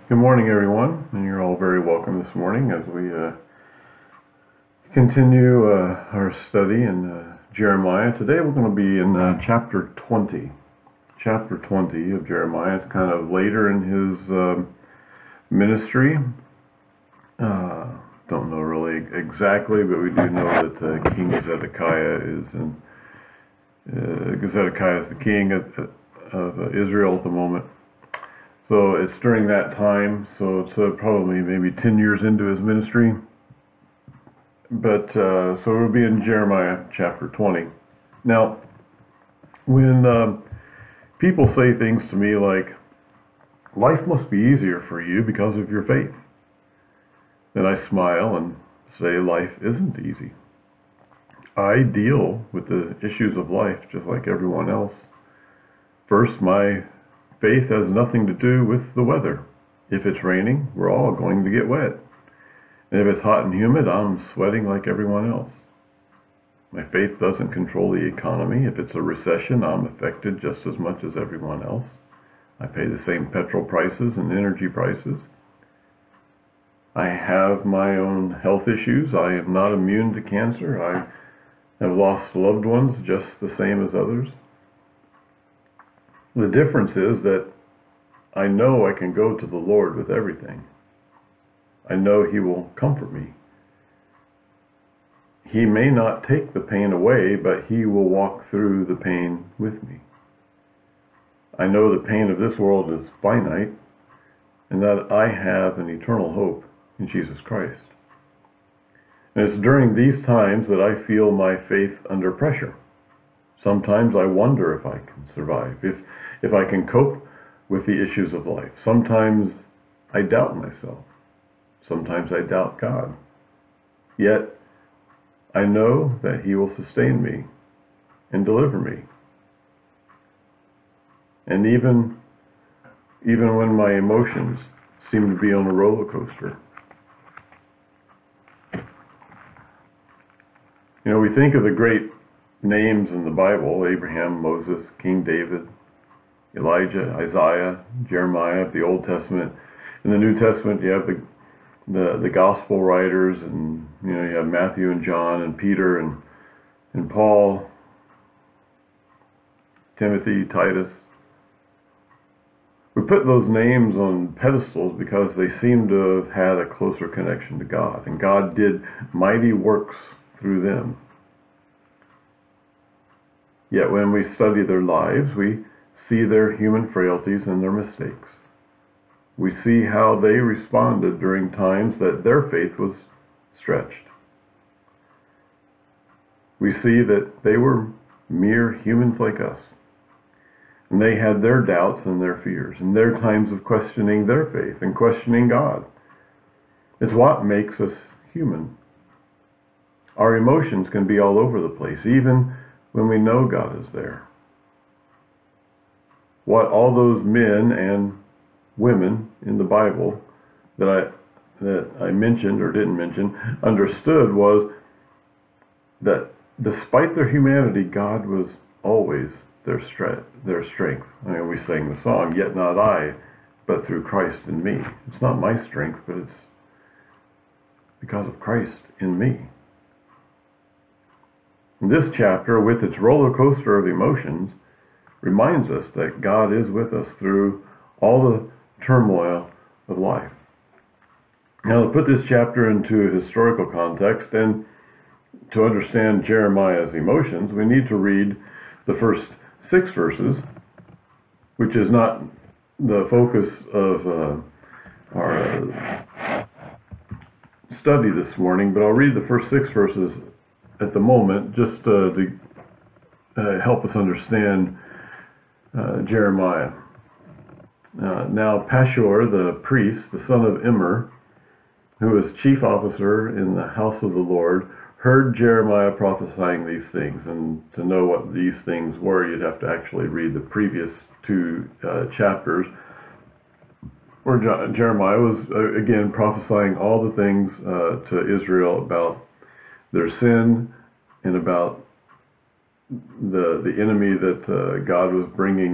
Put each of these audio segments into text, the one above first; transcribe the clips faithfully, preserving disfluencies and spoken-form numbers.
Good morning, everyone, and you're all very welcome this morning as we uh, continue uh, our study in uh, Jeremiah. Today we're going to be in uh, chapter twenty. Chapter twenty of Jeremiah. It's kind of later in his uh, ministry. Uh, don't know really exactly, but we do know that uh, King Zedekiah is in. Uh, Zedekiah is the king of, of Israel at the moment. So it's during that time, so it's uh, probably maybe ten years into his ministry. But, uh, so we'll be in Jeremiah chapter twenty. Now, when uh, people say things to me like, life must be easier for you because of your faith, then I smile and say life isn't easy. I deal with the issues of life just like everyone else. First, my faith has nothing to do with the weather. If it's raining, we're all going to get wet. And if it's hot and humid, I'm sweating like everyone else. My faith doesn't control the economy. If it's a recession, I'm affected just as much as everyone else. I pay the same petrol prices and energy prices. I have my own health issues. I am not immune to cancer. I have lost loved ones just the same as others. The difference is that I know I can go to the Lord with everything. I know He will comfort me. He may not take the pain away, but He will walk through the pain with me. I know the pain of this world is finite, and that I have an eternal hope in Jesus Christ. And it's during these times that I feel my faith under pressure. Sometimes I wonder if I can survive, if if I can cope with the issues of life. Sometimes I doubt myself. Sometimes I doubt God. Yet I know that He will sustain me and deliver me. And even even when my emotions seem to be on a roller coaster. You know, we think of the great names in the Bible: Abraham, Moses, King David, Elijah, Isaiah, Jeremiah, the Old Testament. In the New Testament, you have the, the the gospel writers, and you know you have Matthew and John and Peter and and Paul, Timothy, Titus. We put those names on pedestals because they seem to have had a closer connection to God, and God did mighty works through them. Yet when we study their lives, we see their human frailties and their mistakes. We see how they responded during times that their faith was stretched. We see that they were mere humans like us, and they had their doubts and their fears, and their times of questioning their faith and questioning God. It's what makes us human. Our emotions can be all over the place, even when we know God is there. What all those men and women in the Bible that I that I mentioned or didn't mention understood was that despite their humanity, God was always their strength. Their strength. I mean, we sang the song, "Yet not I, but through Christ in me." It's not my strength, but it's because of Christ in me. This chapter, with its roller coaster of emotions, reminds us that God is with us through all the turmoil of life. Now, to put this chapter into a historical context and to understand Jeremiah's emotions, we need to read the first six verses, which is not the focus of uh, our uh, study this morning, but I'll read the first six verses at the moment, just uh, to uh, help us understand uh, Jeremiah. Uh, now Pashur, the priest, the son of Immer, who was chief officer in the house of the Lord, heard Jeremiah prophesying these things. And to know what these things were, you'd have to actually read the previous two uh, chapters, where Jeremiah was, uh, again, prophesying all the things uh, to Israel about their sin and about the the enemy that uh, God was bringing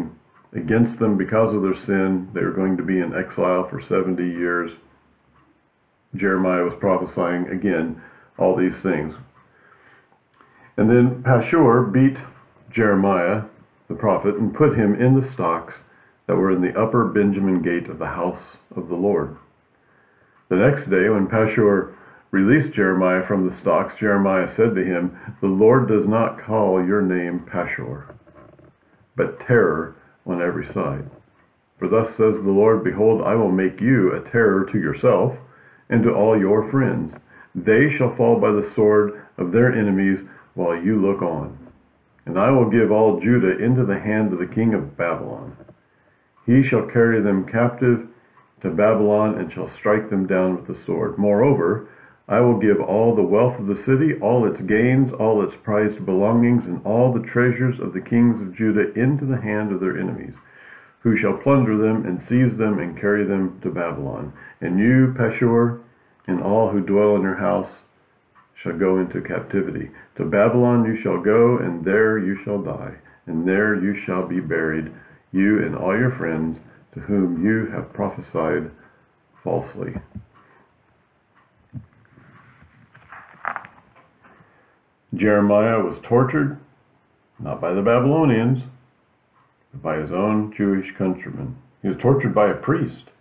against them because of their sin. They were going to be in exile for seventy years. Jeremiah was prophesying, again, all these things. And then Pashur beat Jeremiah, the prophet, and put him in the stocks that were in the upper Benjamin gate of the house of the Lord. The next day, when Pashur released Jeremiah from the stocks, Jeremiah said to him, "The Lord does not call your name Pashur, but terror on every side. For thus says the Lord, behold, I will make you a terror to yourself and to all your friends. They shall fall by the sword of their enemies while you look on. And I will give all Judah into the hand of the king of Babylon. He shall carry them captive to Babylon and shall strike them down with the sword. Moreover, I will give all the wealth of the city, all its gains, all its prized belongings, and all the treasures of the kings of Judah into the hand of their enemies, who shall plunder them and seize them and carry them to Babylon. And you, Pashur, and all who dwell in your house shall go into captivity. To Babylon you shall go, and there you shall die, and there you shall be buried, you and all your friends, to whom you have prophesied falsely." Jeremiah was tortured, not by the Babylonians, but by his own Jewish countrymen. He was tortured by a priest.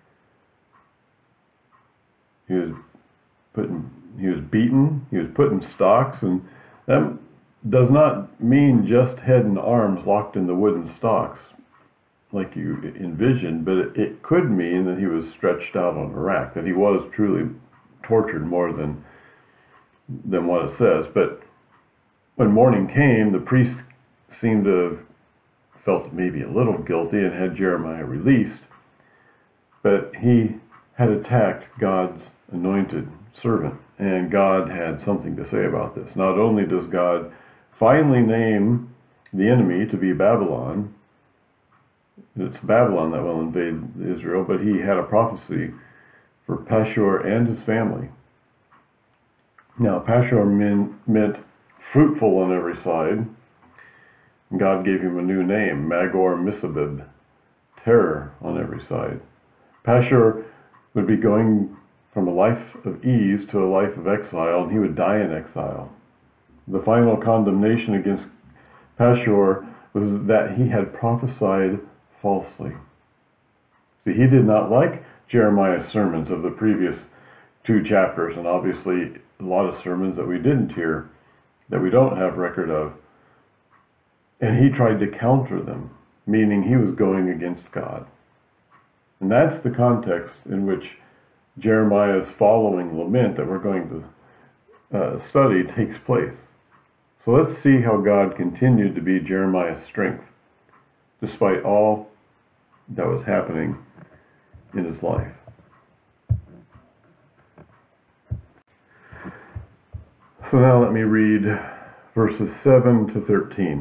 He was put in, he was beaten, he was put in stocks, and that does not mean just head and arms locked in the wooden stocks like you envisioned, but it, it could mean that he was stretched out on a rack, that he was truly tortured more than than what it says. But when morning came, the priest seemed to have felt maybe a little guilty and had Jeremiah released, but he had attacked God's anointed servant, and God had something to say about this. Not only does God finally name the enemy to be Babylon, it's Babylon that will invade Israel, but he had a prophecy for Pashur and his family. Now, Pashur meant fruitful on every side. God gave him a new name, Magor-Missabib, terror on every side. Pashur would be going from a life of ease to a life of exile, and he would die in exile. The final condemnation against Pashur was that he had prophesied falsely. See, he did not like Jeremiah's sermons of the previous two chapters, and obviously a lot of sermons that we didn't hear, that we don't have record of. And he tried to counter them, meaning he was going against God. And that's the context in which Jeremiah's following lament that we're going to uh, study takes place. So let's see how God continued to be Jeremiah's strength, despite all that was happening in his life. So now let me read verses seven to thirteen.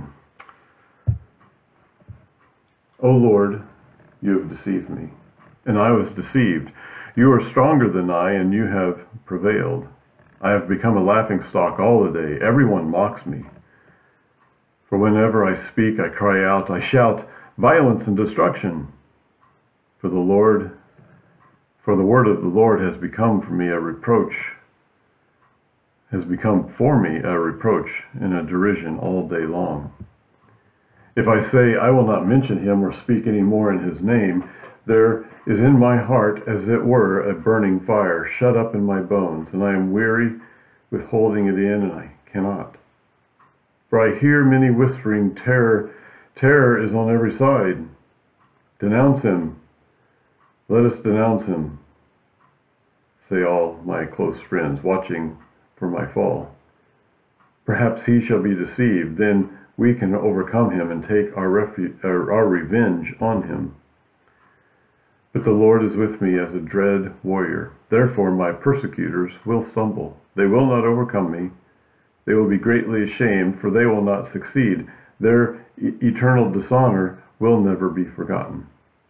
O Lord, you have deceived me, and I was deceived. You are stronger than I, and you have prevailed. I have become a laughingstock all the day. Everyone mocks me. For whenever I speak, I cry out, I shout, violence and destruction. For the Lord, for the word of the Lord has become for me a reproach, has become for me a reproach and a derision all day long. If I say, I will not mention him or speak any more in his name, there is in my heart, as it were, a burning fire shut up in my bones, and I am weary with holding it in, and I cannot. For I hear many whispering, terror, terror is on every side. Denounce him. Let us denounce him, say all my close friends, watching for my fall. Perhaps he shall be deceived, then we can overcome him and take our refuge, our, our revenge on him. But the Lord is with me as a dread warrior. Therefore my persecutors will stumble. They will not overcome me. They will be greatly ashamed, for they will not succeed. Their e- eternal dishonor will never be forgotten.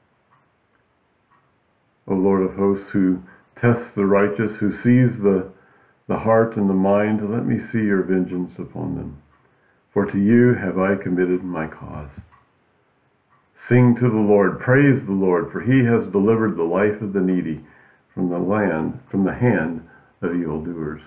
O Lord of hosts, who tests the righteous, who sees the, the heart and the mind, let me see your vengeance upon them. For to you have I committed my cause. Sing to the Lord, praise the Lord, for he has delivered the life of the needy from the land, from the hand of evildoers.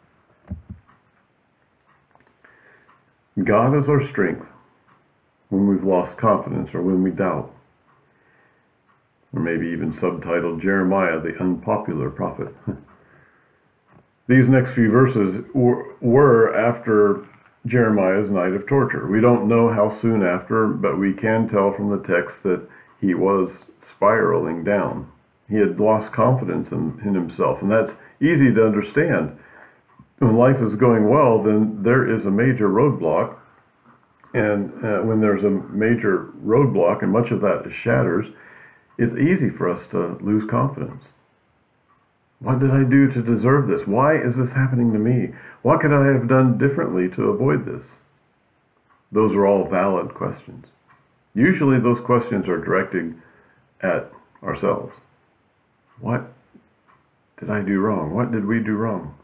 God is our strength when we've lost confidence or when we doubt. Or maybe even subtitled Jeremiah, the unpopular prophet. These next few verses were after Jeremiah's night of torture. We don't know how soon after, but we can tell from the text that he was spiraling down. He had lost confidence in, in himself, and that's easy to understand. When life is going well, then there is a major roadblock, and uh, when there's a major roadblock, and much of that is shatters, it's easy for us to lose confidence. What did I do to deserve this? Why is this happening to me? What could I have done differently to avoid this? Those are all valid questions. Usually those questions are directed at ourselves. What did I do wrong? What did we do wrong?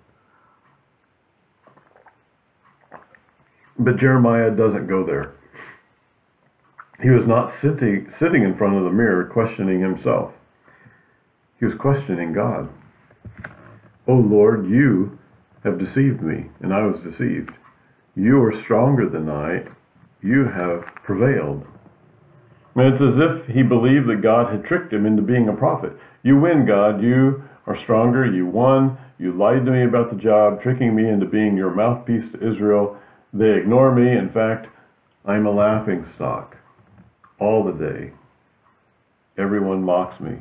But Jeremiah doesn't go there. He was not sitting, sitting in front of the mirror questioning himself. He was questioning God. O Lord, you have deceived me, and I was deceived. You are stronger than I. You have prevailed. And it's as if he believed that God had tricked him into being a prophet. You win, God. You are stronger. You won. You lied to me about the job, tricking me into being your mouthpiece to Israel. They ignore me. In fact, I'm a laughing stock all the day. Everyone mocks me.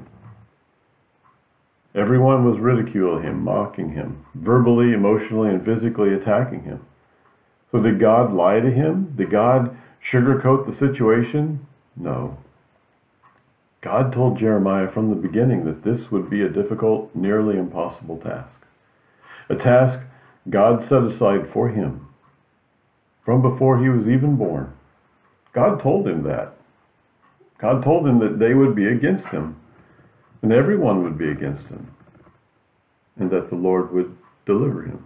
Everyone was ridiculing him, mocking him, verbally, emotionally, and physically attacking him. So did God lie to him? Did God sugarcoat the situation? No. God told Jeremiah from the beginning that this would be a difficult, nearly impossible task. A task God set aside for him from before he was even born. God told him that. God told him that they would be against him. And everyone would be against him, and that the Lord would deliver him.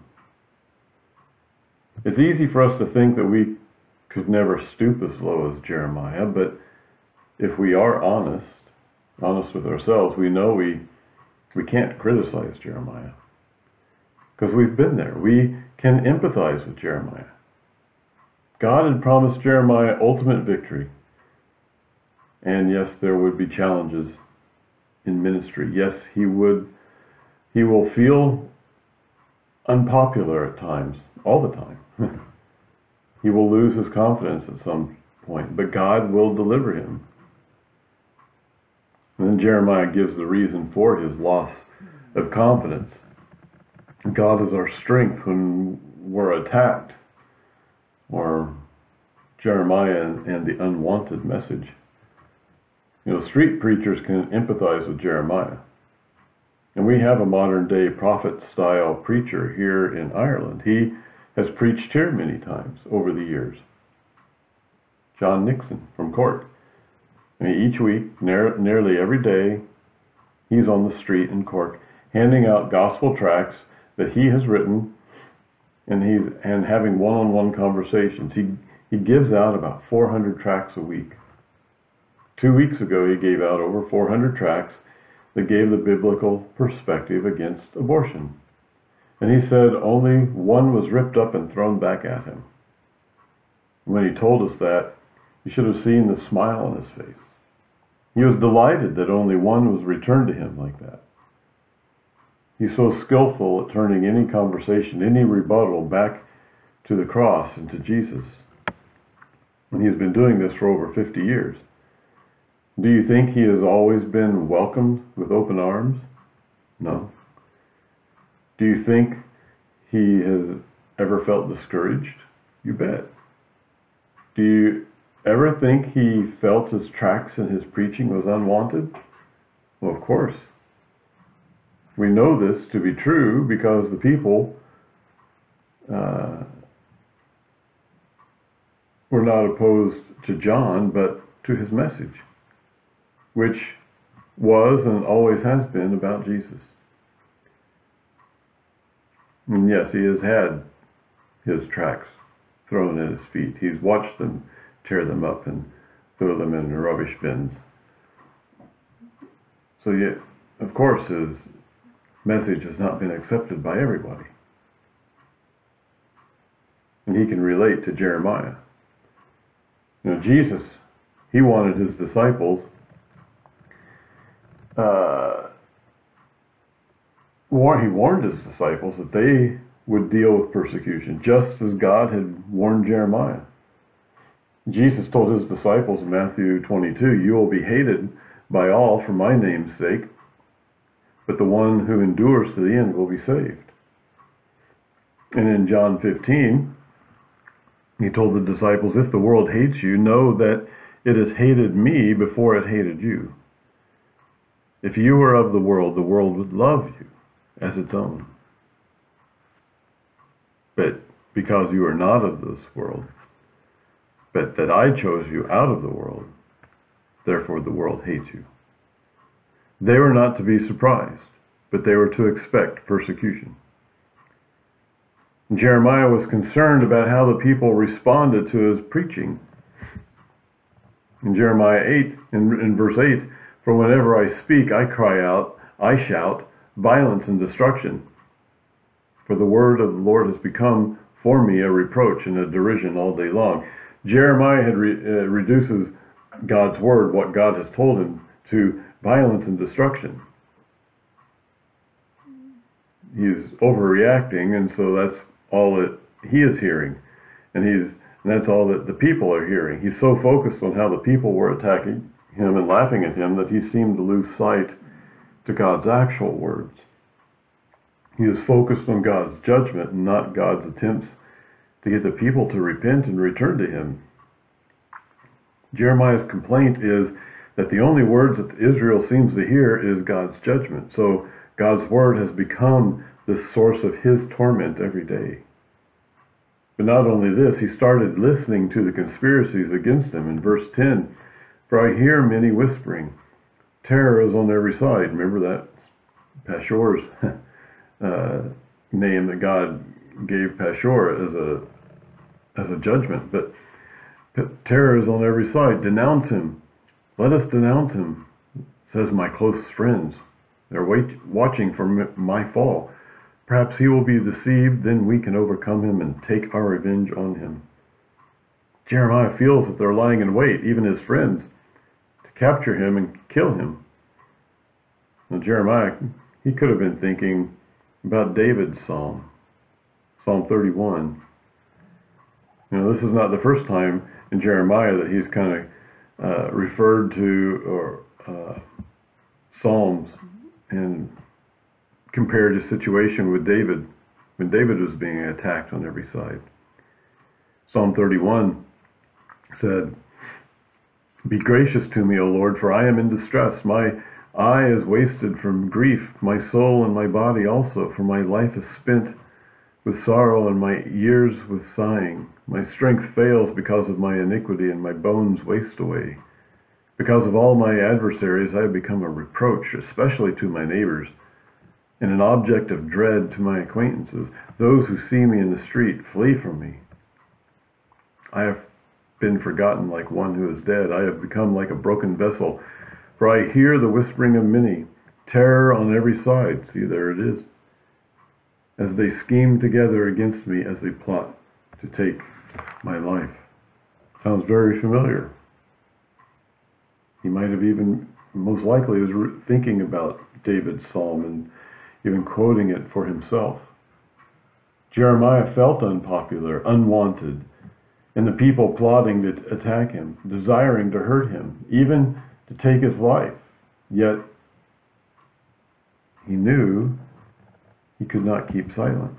It's easy for us to think that we could never stoop as low as Jeremiah, but if we are honest, honest with ourselves, we know we, we can't criticize Jeremiah, because we've been there. We can empathize with Jeremiah. God had promised Jeremiah ultimate victory, and yes, there would be challenges in ministry. Yes, he would, he will feel unpopular at times, all the time. He will lose his confidence at some point, but God will deliver him. And then Jeremiah gives the reason for his loss of confidence. God is our strength when we're attacked, or Jeremiah and, and the unwanted message. You know, street preachers can empathize with Jeremiah. And we have a modern day prophet-style preacher here in Ireland. He has preached here many times over the years. John Nixon from Cork. And each week, ne- nearly every day, he's on the street in Cork handing out gospel tracts that he has written, and he's and having one-on-one conversations. He he gives out about four hundred tracts a week. Two weeks ago, he gave out over four hundred tracts that gave the biblical perspective against abortion. And he said only one was ripped up and thrown back at him. When he told us that, you should have seen the smile on his face. He was delighted that only one was returned to him like that. He's so skillful at turning any conversation, any rebuttal back to the cross and to Jesus. And he's been doing this for over fifty years. Do you think he has always been welcomed with open arms? No. Do you think he has ever felt discouraged? You bet. Do you ever think he felt his tracts and his preaching was unwanted? Well, of course. We know this to be true because the people uh, were not opposed to John, but to his message, which was and always has been about Jesus. And yes, he has had his tracts thrown at his feet. He's watched them tear them up and throw them in the rubbish bins. So yet, of course, his message has not been accepted by everybody. And he can relate to Jeremiah. You know, Jesus, he wanted his disciples uh, war, he warned his disciples that they would deal with persecution, just as God had warned Jeremiah. Jesus told his disciples in Matthew twenty-two, "You will be hated by all for my name's sake, but the one who endures to the end will be saved." And in John fifteen, he told the disciples, "If the world hates you, know that it has hated me before it hated you. If you were of the world, the world would love you as its own. But because you are not of this world, but that I chose you out of the world, therefore the world hates you." They were not to be surprised, but they were to expect persecution. Jeremiah was concerned about how the people responded to his preaching. In Jeremiah eight, in, in verse eight, "For whenever I speak, I cry out, I shout, violence and destruction. For the word of the Lord has become for me a reproach and a derision all day long." Jeremiah had re, uh, reduces God's word, what God has told him, to violence and destruction. He's overreacting, and so that's all that he is hearing, and he's and that's all that the people are hearing. He's so focused on how the people were attacking him and laughing at him that he seemed to lose sight to God's actual words. He is focused on God's judgment and not God's attempts to get the people to repent and return to him. Jeremiah's complaint is that the only words that Israel seems to hear is God's judgment. So God's word has become the source of his torment every day. But not only this, he started listening to the conspiracies against him. In verse ten, "For I hear many whispering. Terror is on every side." Remember that Pashur's uh, name that God gave Pashur as a as a judgment. But terror is on every side. "Denounce him. Let us denounce him," says my close friends. They're wait, watching for my fall. "Perhaps he will be deceived, then we can overcome him and take our revenge on him." Jeremiah feels that they're lying in wait, even his friends, to capture him and kill him. Now Jeremiah, he could have been thinking about David's psalm, Psalm thirty-one. You know, this is not the first time in Jeremiah that he's kind of uh, referred to or uh, Psalms and compared his situation with David when David was being attacked on every side. Psalm thirty-one said, "Be gracious to me, O Lord, for I am in distress. My eye is wasted from grief, my soul and my body also, for my life is spent with sorrow and my years with sighing. My strength fails because of my iniquity, and my bones waste away. Because of all my adversaries I have become a reproach, especially to my neighbors, and an object of dread to my acquaintances. Those who see me in the street flee from me. I have been forgotten like one who is dead. I have become like a broken vessel, for I hear the whispering of many, terror on every side." See, there it is. "As they scheme together against me, as they plot to take my life." Sounds very familiar. He might have even, most likely, was thinking about David's psalm and even quoting it for himself. Jeremiah felt unpopular, unwanted, and the people plotting to attack him, desiring to hurt him, even to take his life. Yet he knew he could not keep silent.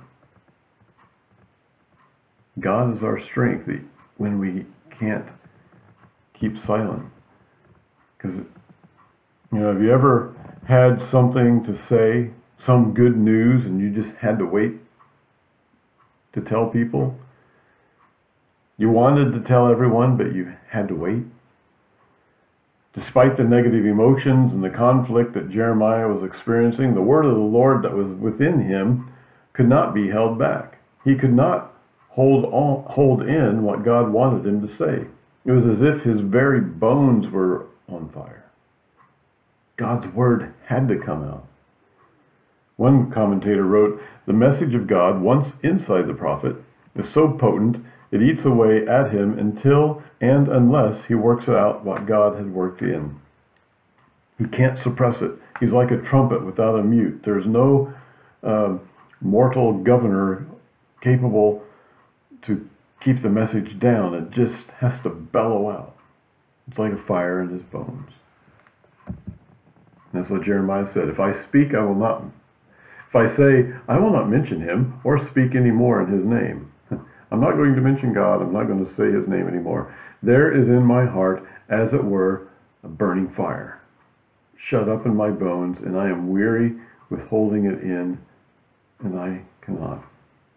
God is our strength when we can't keep silent. Because, you know, have you ever had something to say, some good news, and you just had to wait to tell people? You wanted to tell everyone, but you had to wait. Despite the negative emotions and the conflict that Jeremiah was experiencing, the word of the Lord that was within him could not be held back. He could not hold on, hold in what God wanted him to say. It was as if his very bones were on fire. God's word had to come out. One commentator wrote, "The message of God, once inside the prophet, is so potent it eats away at him until and unless he works out what God had worked in. He can't suppress it. He's like a trumpet without a mute. There's no uh, mortal governor capable to keep the message down. It just has to bellow out. It's like a fire in his bones." That's what Jeremiah said. If I speak, I will not. If I say, I will not mention him or speak any more in his name. I'm not going to mention God. I'm not going to say his name anymore. There is in my heart, as it were, a burning fire, shut up in my bones, and I am weary with holding it in, and I cannot.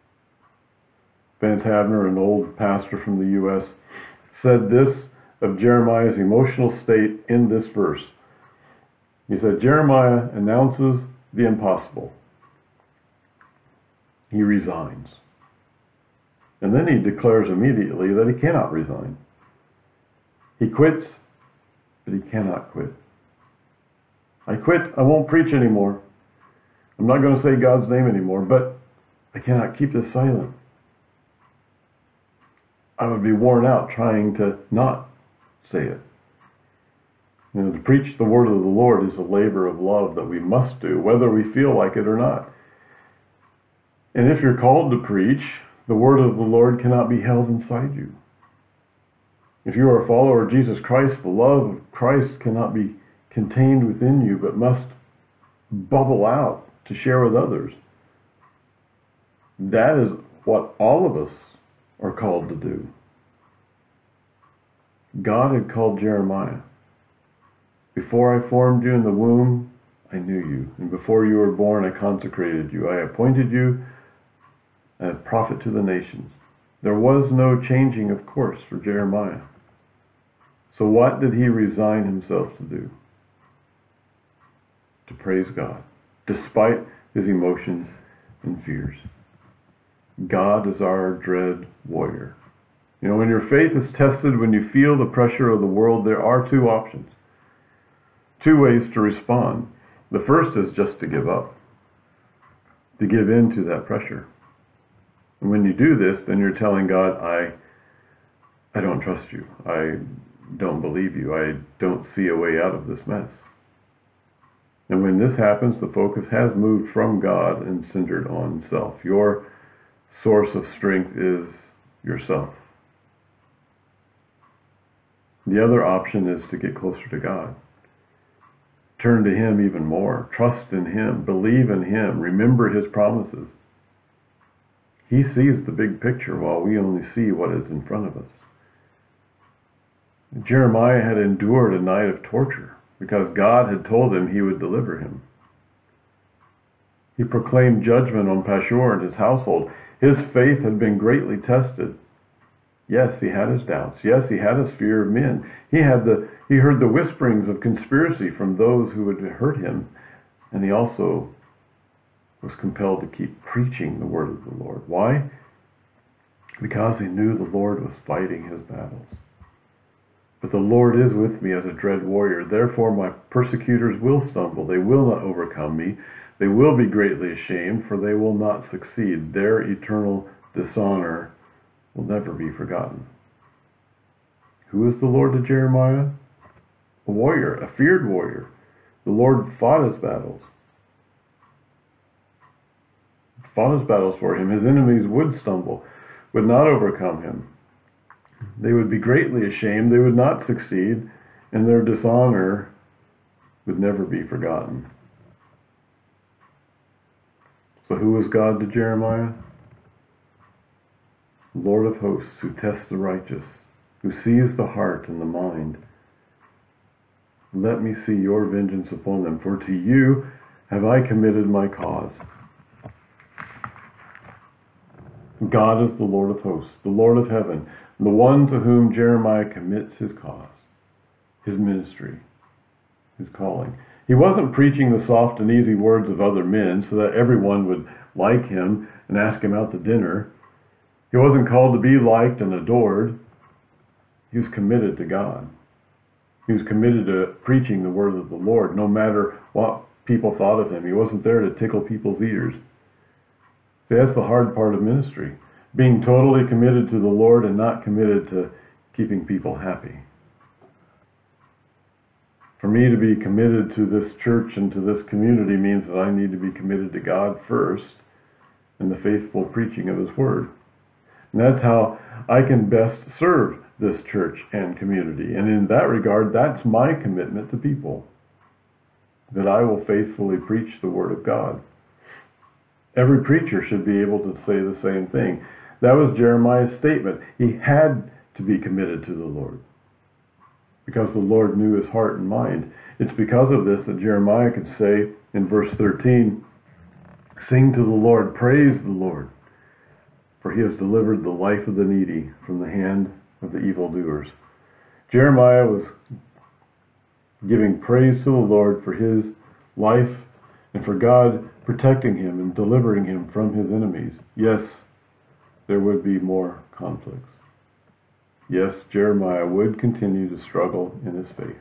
Vance Havner, an old pastor from the U S, said this of Jeremiah's emotional state in this verse. He said, Jeremiah announces the impossible. He resigns. And then he declares immediately that he cannot resign. He quits, but he cannot quit. I quit. I won't preach anymore. I'm not going to say God's name anymore, but I cannot keep this silent. I would be worn out trying to not say it. You know, to preach the word of the Lord is a labor of love that we must do, whether we feel like it or not. And if you're called to preach, the word of the Lord cannot be held inside you. If you are a follower of Jesus Christ, the love of Christ cannot be contained within you, but must bubble out to share with others. That is what all of us are called to do. God had called Jeremiah. Before I formed you in the womb, I knew you. And before you were born, I consecrated you. I appointed you a prophet to the nations. There was no changing of course for Jeremiah. So what did he resign himself to do? To praise God, despite his emotions and fears. God is our dread warrior. You know, when your faith is tested, when you feel the pressure of the world, there are two options. Two ways to respond. The first is just to give up, to give in to that pressure. And when you do this, then you're telling God, I, I don't trust you. I don't believe you. I don't see a way out of this mess. And when this happens, the focus has moved from God and centered on self. Your source of strength is yourself. The other option is to get closer to God. Turn to him even more. Trust in him. Believe in him. Remember his promises. He sees the big picture while we only see what is in front of us. Jeremiah had endured a night of torture because God had told him he would deliver him. He proclaimed judgment on Pashur and his household. His faith had been greatly tested. Yes, he had his doubts. Yes, he had his fear of men. He had the he heard the whisperings of conspiracy from those who would hurt him, and he also was compelled to keep preaching the word of the Lord. Why? Because he knew the Lord was fighting his battles. But the Lord is with me as a dread warrior. Therefore my persecutors will stumble. They will not overcome me. They will be greatly ashamed, for they will not succeed. Their eternal dishonor will never be forgotten. Who is the Lord to Jeremiah? A warrior, a feared warrior. The Lord fought his battles. Fought his battles for him. His enemies would stumble, would not overcome him. They would be greatly ashamed. They would not succeed, and their dishonor would never be forgotten. So who is God to Jeremiah? Lord of hosts, who tests the righteous, who sees the heart and the mind. Let me see your vengeance upon them, for to you have I committed my cause. God is the Lord of hosts, the Lord of heaven, the one to whom Jeremiah commits his cause, his ministry, his calling. He wasn't preaching the soft and easy words of other men so that everyone would like him and ask him out to dinner. He wasn't called to be liked and adored. He was committed to God. He was committed to preaching the word of the Lord, no matter what people thought of him. He wasn't there to tickle people's ears. See, that's the hard part of ministry. Being totally committed to the Lord and not committed to keeping people happy. For me to be committed to this church and to this community means that I need to be committed to God first and the faithful preaching of his word. And that's how I can best serve this church and community. And in that regard, that's my commitment to people, that I will faithfully preach the word of God. Every preacher should be able to say the same thing. That was Jeremiah's statement. He had to be committed to the Lord, because the Lord knew his heart and mind. It's because of this that Jeremiah could say in verse thirteen, "Sing to the Lord, praise the Lord, for he has delivered the life of the needy from the hand of the evildoers." Jeremiah was giving praise to the Lord for his life and for God protecting him and delivering him from his enemies. Yes, there would be more conflicts. Yes, Jeremiah would continue to struggle in his faith.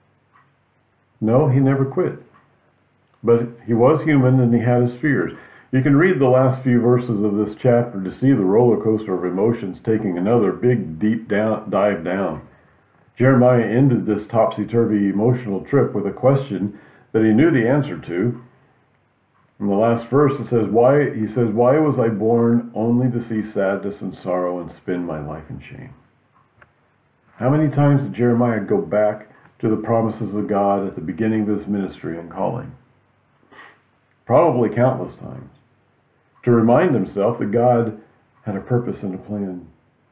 No, he never quit. But he was human and he had his fears. You can read the last few verses of this chapter to see the roller coaster of emotions taking another big, deep down, dive down. Jeremiah ended this topsy-turvy emotional trip with a question that he knew the answer to. In the last verse, it says, "Why?" He says, "Why was I born only to see sadness and sorrow and spend my life in shame?" How many times did Jeremiah go back to the promises of God at the beginning of his ministry and calling? Probably countless times, to remind himself that God had a purpose and a plan.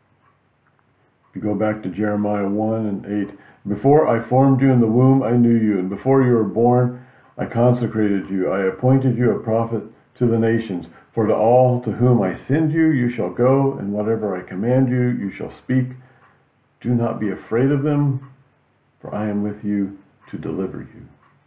If you go back to Jeremiah one and eight, "Before I formed you in the womb, I knew you, and before you were born, I consecrated you. I appointed you a prophet to the nations. For to all to whom I send you, you shall go, and whatever I command you, you shall speak. Do not be afraid of them, for I am with you to deliver you."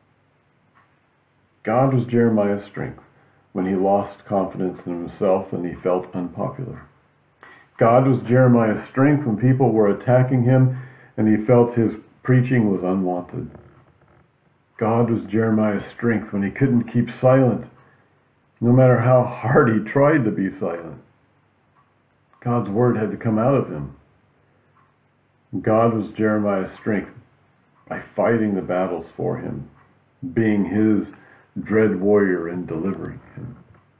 God was Jeremiah's strength when he lost confidence in himself and he felt unpopular. God was Jeremiah's strength when people were attacking him and he felt his preaching was unwanted. God was Jeremiah's strength when he couldn't keep silent, no matter how hard he tried to be silent. God's word had to come out of him. God was Jeremiah's strength by fighting the battles for him, being his dread warrior and delivering him.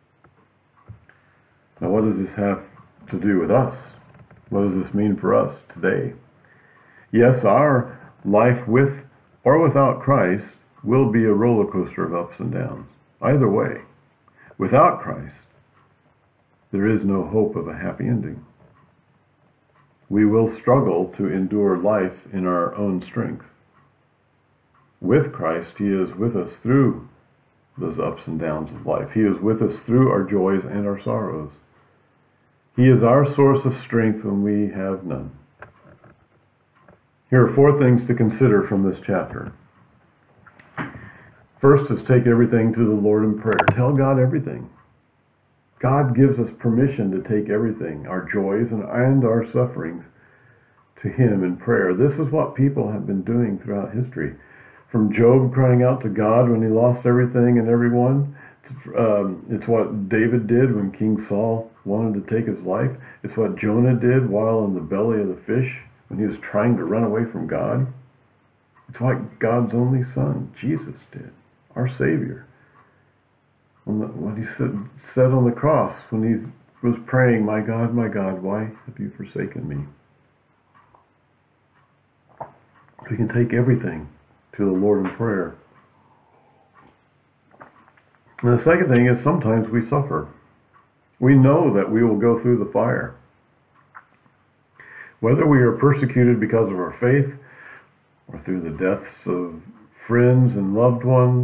Now, what does this have to do with us? What does this mean for us today? Yes, our life with or without Christ will be a roller coaster of ups and downs. Either way, without Christ, there is no hope of a happy ending. We will struggle to endure life in our own strength. With Christ, he is with us through those ups and downs of life. He is with us through our joys and our sorrows. He is our source of strength when we have none. Here are four things to consider from this chapter. First is take everything to the Lord in prayer. Tell God everything. God gives us permission to take everything, our joys and, and our sufferings, to him in prayer. This is what people have been doing throughout history. From Job crying out to God when he lost everything and everyone. Um, it's what David did when King Saul wanted to take his life. It's what Jonah did while in the belly of the fish when he was trying to run away from God. It's what God's only Son, Jesus, did, our Savior. When, the, when he said, said on the cross, when he was praying, "My God, my God, why have you forsaken me?" We can take everything to the Lord in prayer. And the second thing is sometimes we suffer. We know that we will go through the fire. Whether we are persecuted because of our faith or through the deaths of friends and loved ones,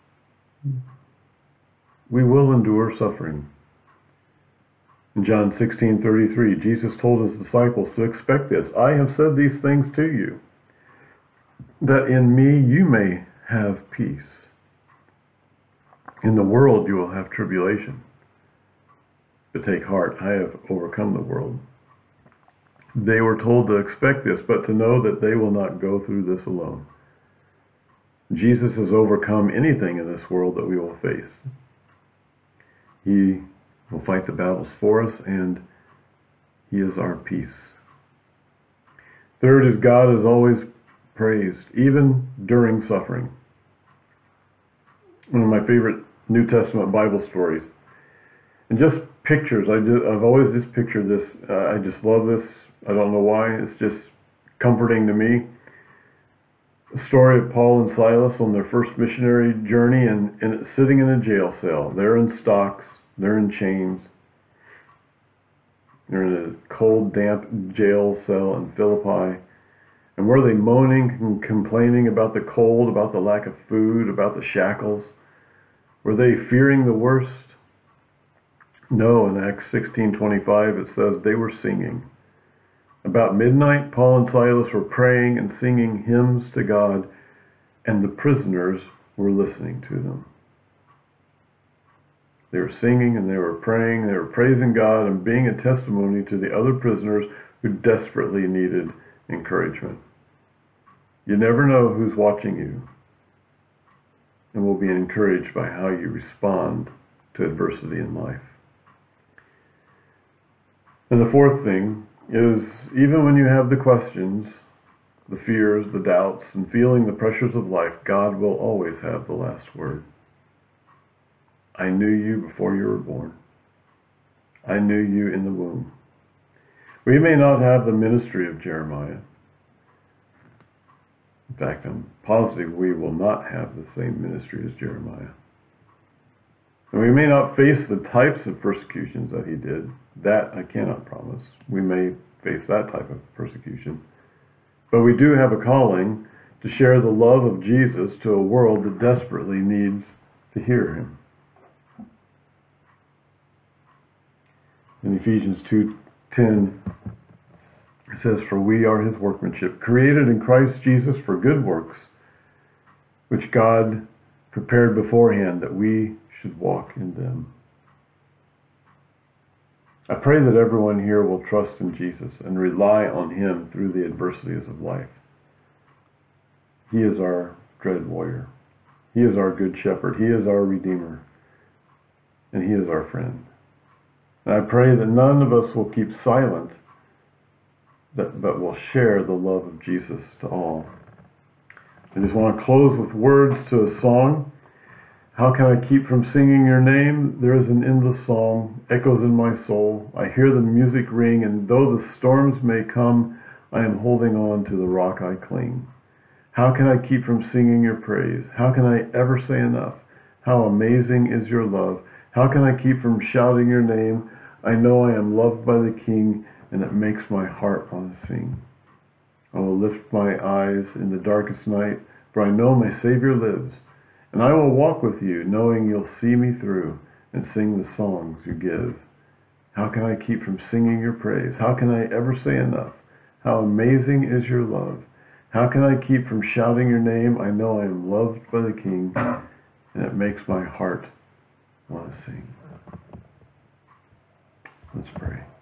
we will endure suffering. In John sixteen thirty-three, Jesus told his disciples to expect this. "I have said these things to you, that in me you may have peace. In the world you will have tribulation. But take heart, I have overcome the world." they were told to expect this, but to know that they will not go through this alone. Jesus has overcome anything in this world that we will face. He will fight the battles for us, and He is our peace. Third is God is always praised, even during suffering. One of my favorite New Testament Bible stories. And just pictures. I just, I've always just pictured this. Uh, I just love this. I don't know why. It's just comforting to me. The story of Paul and Silas on their first missionary journey, and, and sitting in a jail cell. They're in stocks. They're in chains. They're in a cold, damp jail cell in Philippi. And were they moaning and complaining about the cold, about the lack of food, about the shackles? Were they fearing the worst? No, in Acts sixteen twenty-five it says they were singing. About midnight, Paul and Silas were praying and singing hymns to God, and the prisoners were listening to them. They were singing and they were praying, they were praising God and being a testimony to the other prisoners who desperately needed encouragement. You never know who's watching you, and will be encouraged by how you respond to adversity in life. And the fourth thing is, even when you have the questions, the fears, the doubts, and feeling the pressures of life, God will always have the last word. I knew you before you were born. I knew you in the womb. We may not have the ministry of Jeremiah. In fact, I'm positive we will not have the same ministry as Jeremiah. And we may not face the types of persecutions that he did. That I cannot promise. We may face that type of persecution. But we do have a calling to share the love of Jesus to a world that desperately needs to hear him. In Ephesians two ten, it says, "For we are his workmanship, created in Christ Jesus for good works, which God prepared beforehand that we should walk in them." I pray that everyone here will trust in Jesus and rely on him through the adversities of life. He is our dread warrior. He is our good shepherd. He is our redeemer. And he is our friend. And I pray that none of us will keep silent, but will share the love of Jesus to all. I just want to close with words to a song. How can I keep from singing your name? There is an endless song, echoes in my soul. I hear the music ring, and though the storms may come, I am holding on to the rock I cling. How can I keep from singing your praise? How can I ever say enough? How amazing is your love. How can I keep from shouting your name? I know I am loved by the King, and it makes my heart want to sing. I will lift my eyes in the darkest night, for I know my Savior lives. And I will walk with you, knowing you'll see me through and sing the songs you give. How can I keep from singing your praise? How can I ever say enough? How amazing is your love. How can I keep from shouting your name? I know I am loved by the King, and it makes my heart want to sing. Let's pray.